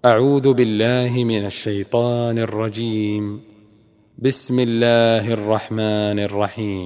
أعوذ بالله من الشيطان الرجيم. بسم الله الرحمن الرحيم.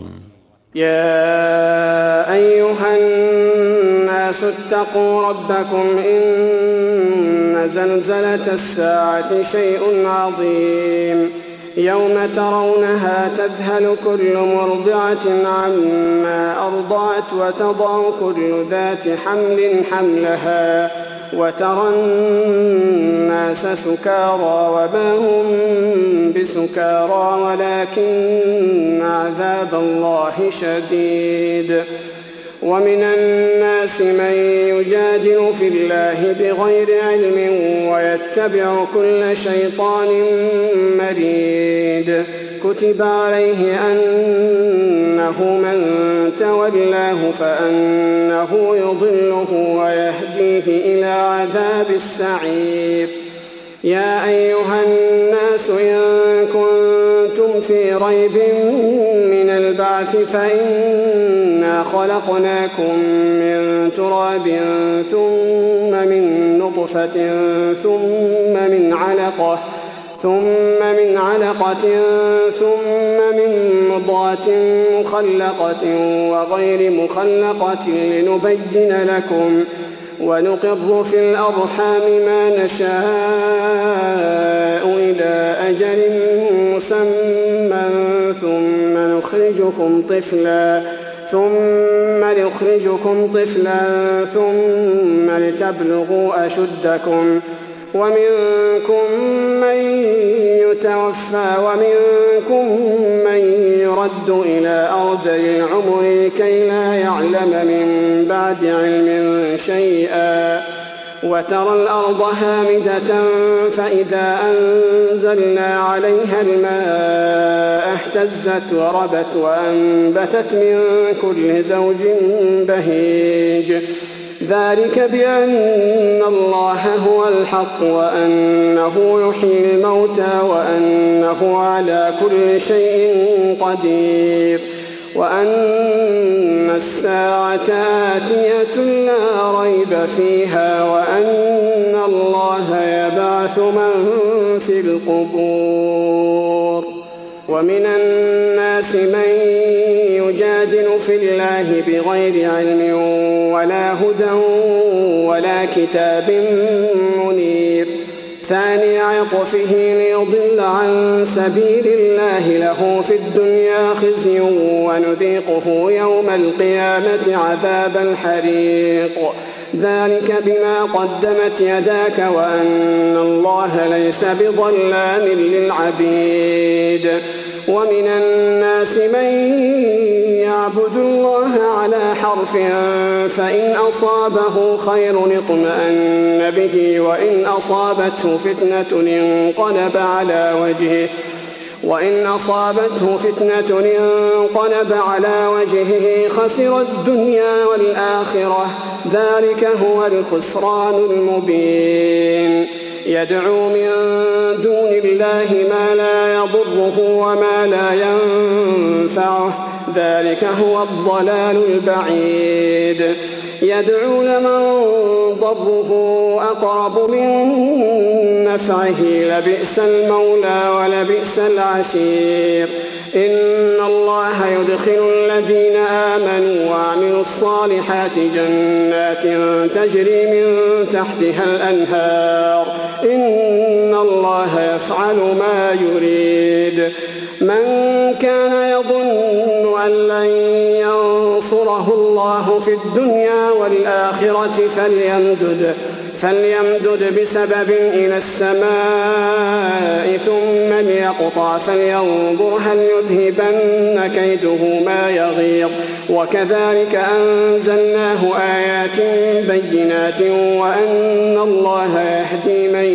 يا أيها الناس اتقوا ربكم إن زلزلة الساعة شيء عظيم يوم ترونها تذهل كل مرضعة عما أرضعت وتضع كل ذات حمل حملها وترى الناس سكارى وما هم بسكارى ولكن عذاب الله شديد. ومن الناس من يجادل في الله بغير علم ويتبع كل شيطان مريد. كتب عليه أنه من تولاه فأنه يضله ويهديه إلى عذاب السعير. يا أيها الناس إن كنتم في ريب من البعث فإنا خلقناكم من تراب ثم من نطفة ثم من علقة ثم من مضغة مخلقة وغير مخلقة لنبين لكم ونقر في الأرحام ما نشاء إلى أجل مسمى ثم نخرجكم طفلا ثم لتبلغوا أشدكم ومنكم من يتوفى ومنكم من يرد إلى أرذل العمر كي لا يعلم من بعد علم شيئا. وترى الأرض هامدة فإذا أنزلنا عليها الماء اهتزت وربت وأنبتت من كل زوج بهيج. ذلك بأن الله هو الحق وأنه يحيي الموتى وأنه على كل شيء قدير وأن الساعة آتية لا ريب فيها وأن الله يبعث من في القبور. ومن الناس من يجادل في الله بغير علم ولا هدى ولا كتاب منير. ثاني عطفه ليضل عن سبيل الله له في الدنيا خزي ونذيقه يوم القيامة عذاب الحريق. ذلك بما قدمت يداك وأن الله ليس بظلام للعبيد. ومن الناس من يعبد الله على حرف فإن أصابه خير اطمأن به وإن أصابته فتنة انقلب على وجهه خسر الدنيا والآخرة. ذلك هو الخسران المبين. يدعو من دون الله ما لا يضره وما لا ينفعه. ذلك هو الضلال البعيد. يدعو لمن ضره أقرب من نفعه لبئس المولى ولبئس العشير. إن الله يدخل الذين آمنوا وعملوا الصالحات جنات تجري من تحتها الأنهار. إن الله يفعل ما يريد. من كان يظن أن لن ينصره الله في الدنيا والآخرة فليمدد بسبب إلى السماء ثم ليقطع فلينظر هل يذهبن كيده ما يغيظ. وكذلك أنزلناه آيات بينات وأن الله يهدي من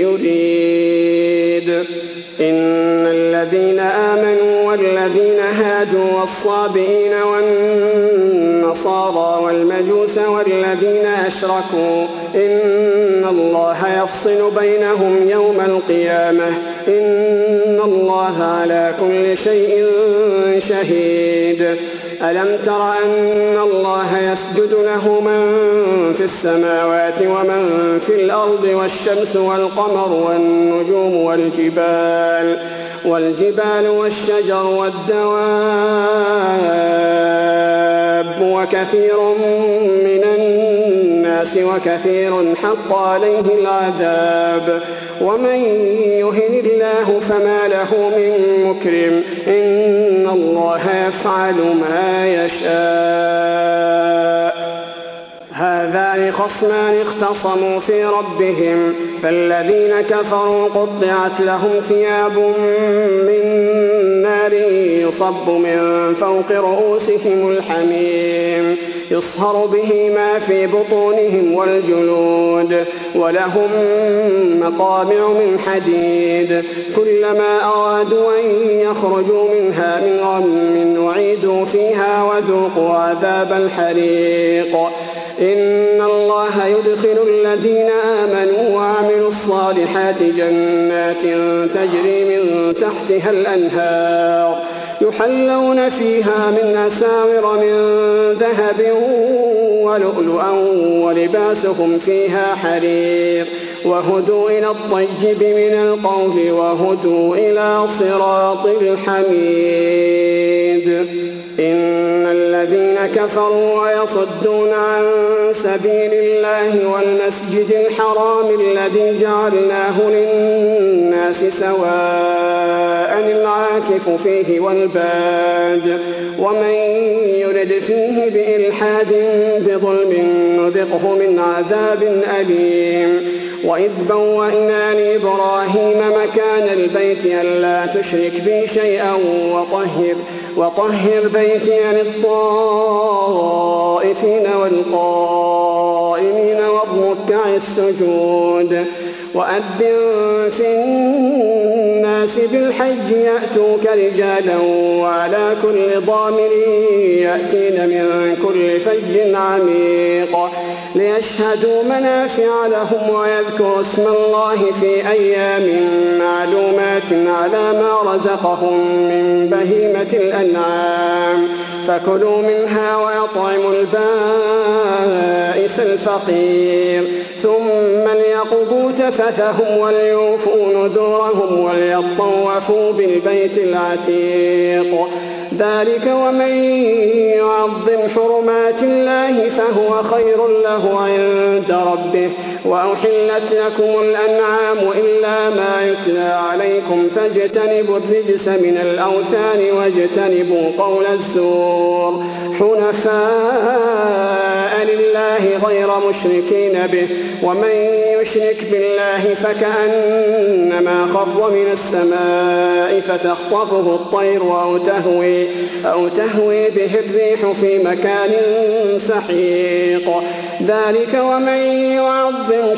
يريد. إن الذين آمنوا والذين هادوا والصابئين والنصارى والمجوس والذين أشركوا إن الله يفصل بينهم يوم القيامة. إن الله على كل شيء شهيد. ألم تر أن الله يسجد له من في السماوات ومن في الأرض والشمس والقمر والنجوم والجبال والشجر والدواب وكثير من الناس وكثير حق عليه العذاب ومن يهن الله فما له من مكرم إن الله يفعل ما يشاء. هذان خصمان اختصموا في ربهم فالذين كفروا قطعت لهم ثياب من نار يصب من فوق رؤوسهم الحميم يصهر به ما في بطونهم والجلود ولهم مقامع من حديد كلما أرادوا أن يخرجوا منها من غم أعيدوا فيها وذوقوا عذاب الحريق. إن الله يدخل الذين آمنوا وعملوا الصالحات جنات تجري من تحتها الأنهار يحلون فيها من أساور من ذهب ولؤلؤا ولباسهم فيها حرير وهدوا إلى الطيب من القول وهدوا إلى صراط الحميد. إن الذين كفروا ويصدون عن سبيل الله والمسجد الحرام الذي جعلناه للناس سواء العاكف فيه والباد ومن يرد فيه بإلحاد بظلم نذقه من عذاب أليم. وإذ بوأنا لإبراهيم مكان البيت ألا تشرك بي شيئا وطهر بيتي للطائفين والقائمين والركع السجود. وأذن في الناس بالحج يأتوك رجالا وعلى كل ضامر يأتين من كل فج عميق ليشهدوا منافع لهم ويذكروا اسم الله في أيام معلومات على ما رزقهم من بهيمة الأنعام فكلوا منها وأطعموا البائس الفقير ثم ليقضوا تفثهم وليوفوا نذورهم وليطوفوا بالبيت العتيق. ذلك ومن يعظم حرمات الله فهو خير له عند ربه. وأحلت لكم الأنعام إلا ما يتلى عليكم فاجتنبوا الرجس من الأوثان واجتنبوا قول الزور حنفاء لله غير مشركين به ومن يشرك بالله فكأنما خر من السماء فتخطفه الطير أو تهوي به الريح في مكان سحيق. ذلك ومن يعظم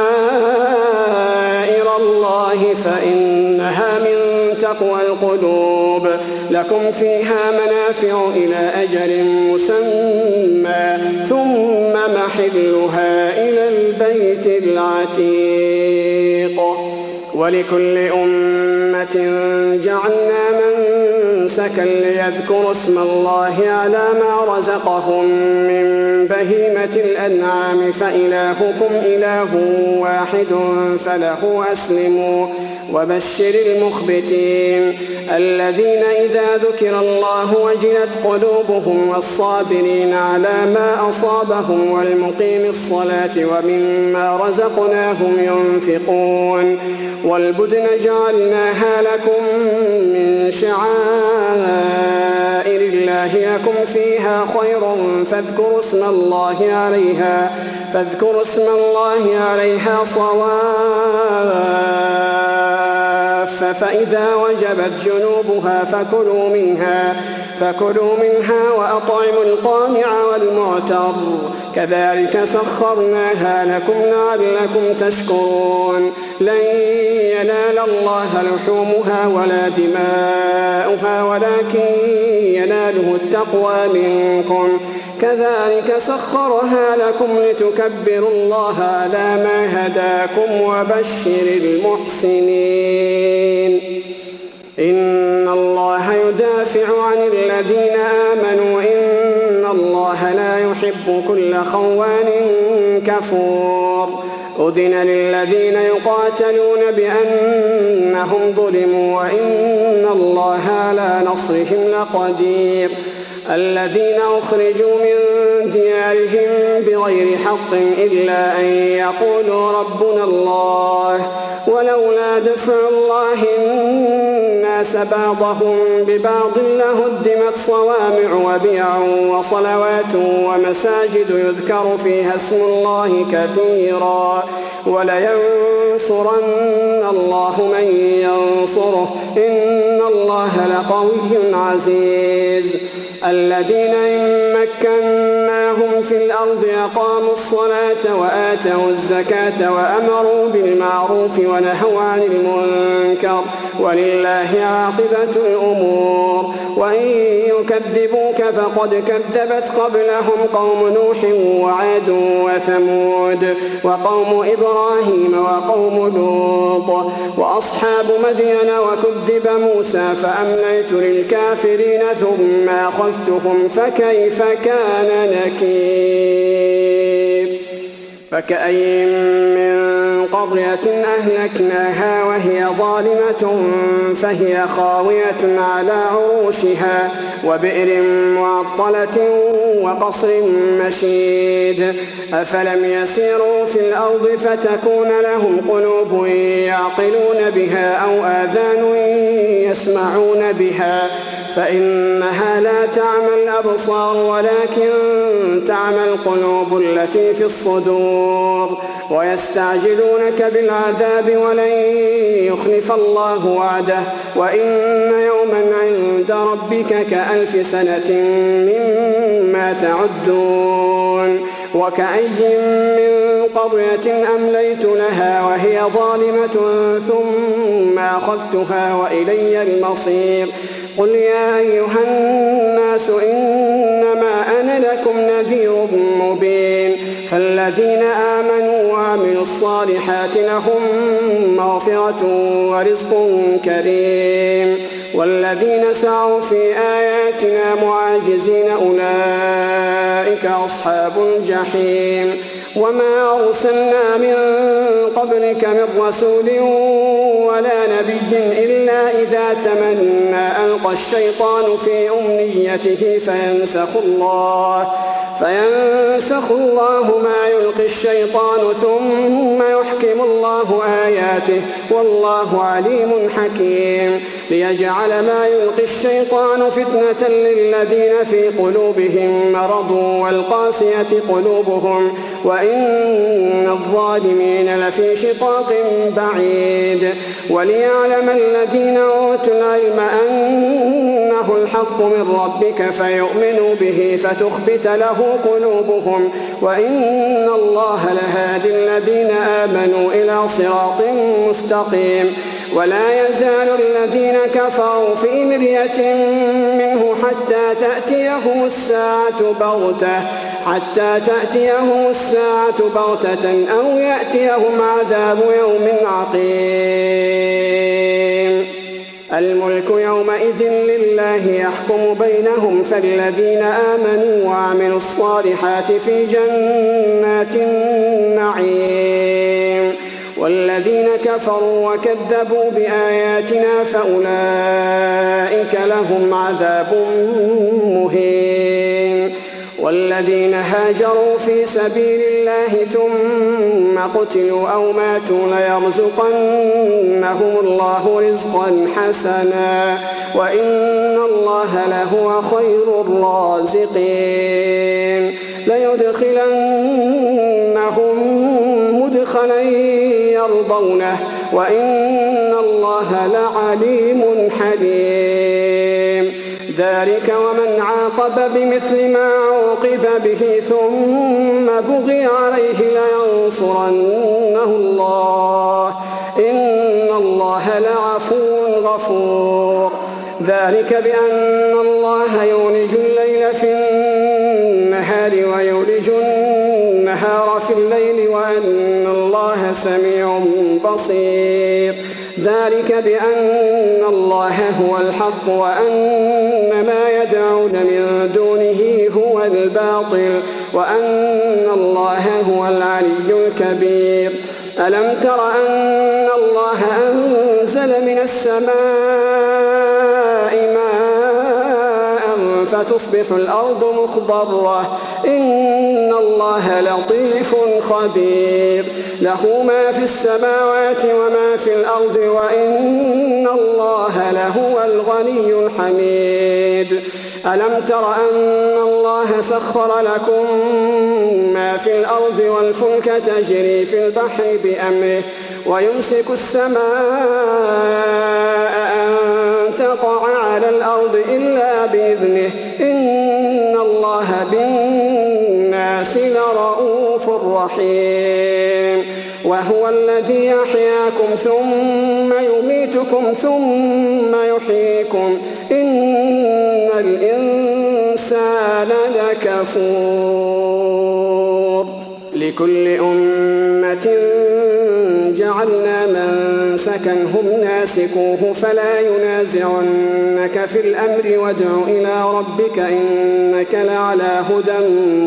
شعائر الله فإنها من تقوى القلوب. لكم فيها منافع إلى أجل مسمى ثم محلها إلى البيت العتيق. ولكل أمة جعلنا منسكا ليذكروا اسم الله على ما رزقهم من بهيمة الأنعام فإلهكم إله واحد فله أسلموا وبشر المخبتين الذين إذا ذكر الله وجلت قلوبهم والصابرين على ما أصابهم والمقيم الصلاة ومما رزقناهم ينفقون. والبدن جعلناها لكم من شعائر الله لكم فيها خير فاذكروا اسم الله عليها صواف فإذا وجبت جنوبها فكلوا منها وأطعموا القانع والمعتر كذلك سخرناها لكم لعلكم تشكرون. لن ينال الله لحومها ولا دماؤها ولكن يناله التقوى منكم كذلك سخرها لكم لتكبروا الله على ما هداكم وبشر المحسنين. إن الله يدافع عن الذين آمنوا الله لا يحب كل خوان كفور. أذن للذين يقاتلون بأنهم ظلموا وإن الله على نصرهم لقدير. الذين أخرجوا من ديارهم بغير حق إلا أن يقولوا ربنا الله ولولا دفع الله الناس بعضهم ببعض لهدمت صوامع وبيع وصلوات ومساجد يذكر فيها اسم الله كثيرا ولينصرن الله من ينصره إن الله لقوي عزيز. الذين إن مكناهم في الأرض أقاموا الصلاة وآتوا الزكاة وأمروا بالمعروف ونهوا عن المنكر ولله عاقبة الأمور. وإن يكذبوك فقد كذبت قبلهم قوم نوح وعاد وثمود وقوم إبراهيم وقوم لوط وأصحاب مدين وكذب موسى فأمليت للكافرين ثم أخذتهم فكيف كان نكير. فكأي من قرية أهلكناها وهي ظالمة فهي خاوية على عروشها وبئر معطلة وقصر مشيد. أفلم يسيروا في الأرض فتكون لهم قلوب يعقلون بها أو آذان يسمعون بها فإنها لا تعمى الأبصار ولكن تعمى القلوب التي في الصدور. ويستعجلونك بالعذاب ولن يخلف الله وعده وإن يوما عند ربك كألف سنة مما تعدون. وكأي من قرية أمليت لها وهي ظالمة ثم أخذتها وإلي المصير. قل يا أيها الناس إنما أنا لكم نذير مبين. فالذين آمنوا وعملوا الصالحات لهم مغفرة ورزق كريم والذين سعوا في آياتنا معاجزين أولئك أصحاب الجحيم. وما أرسلنا من قبلك من رسول ولا نبي إلا إذا تمنى ألقى الشيطان في أمنيته فينسخ الله ما يلقي الشيطان ثم يحكم الله آياته والله عليم حكيم. ليجعل ما يلقي الشيطان فتنة للذين في قلوبهم مرض والقاسية قلوبهم وإن الظالمين لفي شقاق بعيد. وليعلم الذين أوتوا العلم أنه الحق من ربك فيؤمنوا به فتخبت له قلوبهم وإن الله لهادي الذين آمنوا إلى صراط مستقيم. ولا يزال الذين كفروا في مرية منه حتى تأتيهم الساعة بغتة أو يأتيهم عذاب يوم عقيم. الملك يومئذ لله يحكم بينهم فالذين آمنوا وعملوا الصالحات في جنات النعيم والذين كفروا وكذبوا بآياتنا فأولئك لهم عذاب مهين. والذين هاجروا في سبيل الله ثم قتلوا أو ماتوا ليرزقنهم الله رزقا حسنا وإن الله لهو خير الرازقين. ليدخلنهم مدخلا يرضونه وإن الله لعليم حليم. ذلك ومن عاقب بمثل ما عوقب به ثم بغي عليه لينصرنه الله إن الله لعفو غفور. ذلك بأن الله يولج الليل في النهار ويولج النهار في الليل وأن الله الله سميع بصير. ذلك بأن الله هو الحق وأن ما يدعون من دونه هو الباطل وأن الله هو العلي الكبير. ألم تر أن الله أنزل من السماء ماء فتصبح الأرض مخضرة إن الله لطيف خبير. له ما في السماوات وما في الأرض وإن الله لهو الغني الحميد. ألم تر أن الله سخر لكم ما في الأرض والفلك تجري في البحر بأمره ويمسك السماء أن تقع على الأرض إلا بإذنه إن الله بالناس لرؤوف رحيم. وهو الذي يحياكم ثم يميتكم ثم يحييكم إن الإنسان لكفور. لكل أمة جعلنا منسكا هم ناسكوه فلا ينازعنك في الأمر وادع إلى ربك إنك لعلى هدى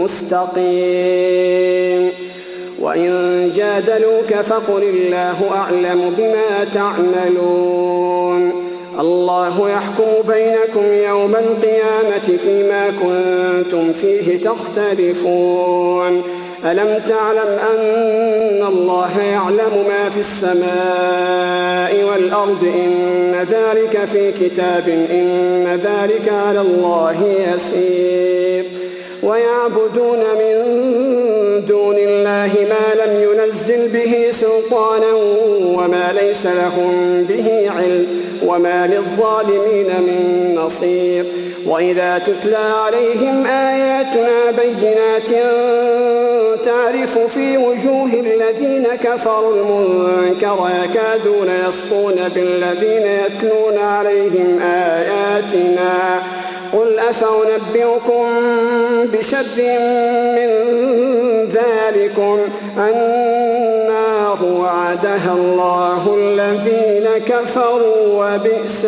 مستقيم. وإن جادلوك فقل الله أعلم بما تعملون. الله يحكم بينكم يوم القيامة فيما كنتم فيه تختلفون. ألم تعلم أن الله يعلم ما في السماء والأرض إن ذلك في كتاب إن ذلك على الله يسير. ويعبدون من دون الله ما لم ينزل به سلطانا وما ليس لهم به علم وما للظالمين من نصير. وإذا تتلى عليهم آياتنا بينات تعرف في وجوه الذين كفروا المنكر يكادون يسطون بالذين يتلون عليهم آياتنا قل أفأنبئكم بشر من ذلكم النار وعدها الله الذين كفروا وبئس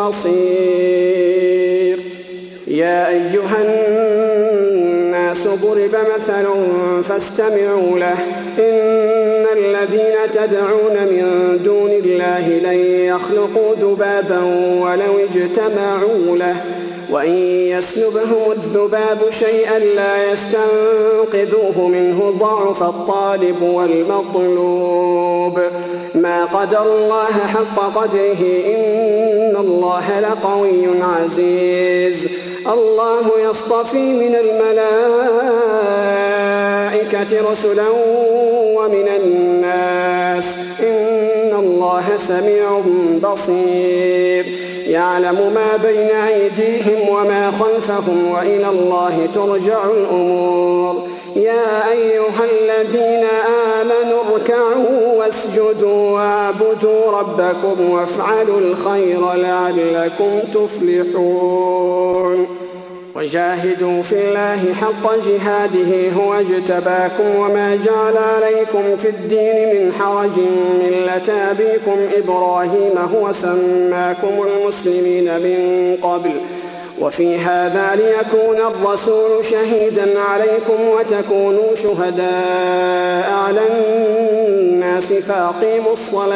المصير. يا أيها الناس ضرب مثل فاستمعوا له إن الذين تدعون من دون الله لن يخلقوا ذبابا ولو اجتمعوا له وإن يسلبهم الذباب شيئا لا يستنقذوه منه ضعف الطالب والمطلوب. ما قدر الله حق قدره إن الله لقوي عزيز. الله يصطفي من الملائكة رسلا ومن الناس إن الله سميع بصير. يعلم ما بين أيديهم وما خلفهم وإلى الله ترجع الأمور. يا أيها الذين آمنوا اركعوا واسجدوا واعبدوا ربكم وافعلوا الخير لعلكم تفلحون. وجاهدوا في الله حق جهاده هو اجتباكم وما جعل عليكم في الدين من حرج ملة أبيكم إبراهيم هو سماكم المسلمين من قبل وفي هذا ليكون الرسول شهيدا عليكم وتكونوا شهداء على الناس فأقيموا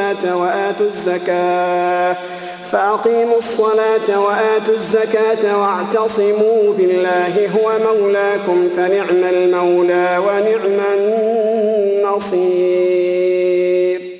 الصلاة وآتوا الزكاة واعتصموا بالله هو مولاكم فنعم المولى ونعم النصير.